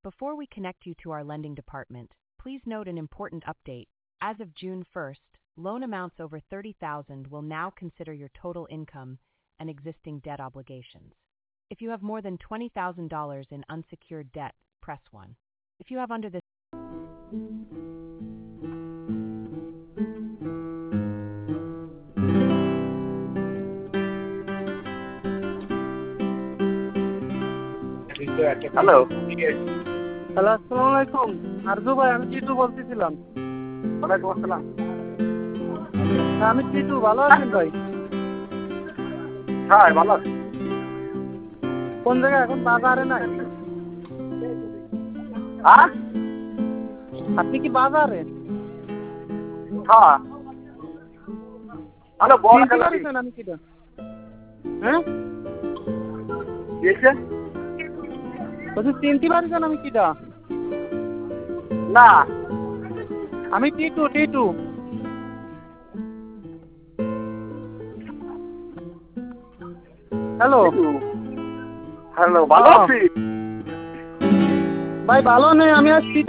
Before we connect you to our lending department, please note an important update. As of June 1st, loan amounts over $30,000 will now consider your total income and existing debt obligations. If you have more than $20,000 in unsecured debt, press 1. If you have under this hello hello, আসসালামু আলাইকুম। আরজু ভাই, আমি টিটু বলতেছিলাম। ওয়ালাইকুম আসসালাম। আমি টিটু, ভালো আছেন ভাই? হ্যাঁ ভালো আছি। কোন জায়গায়? এখন বাজারে নাই? হ্যাঁ আপনি কি বাজারে? হ্যাঁ হ্যালো বল চিনতে খেলা পারছেন আমি কিটা? হ্যাঁ, দিয়েছে বলছি চিনতে পারছেন আমি কিটা? না আমি টিটু। হ্যালো হ্যালো ভালো আছি ভাই, ভালো নেই। আমি আজ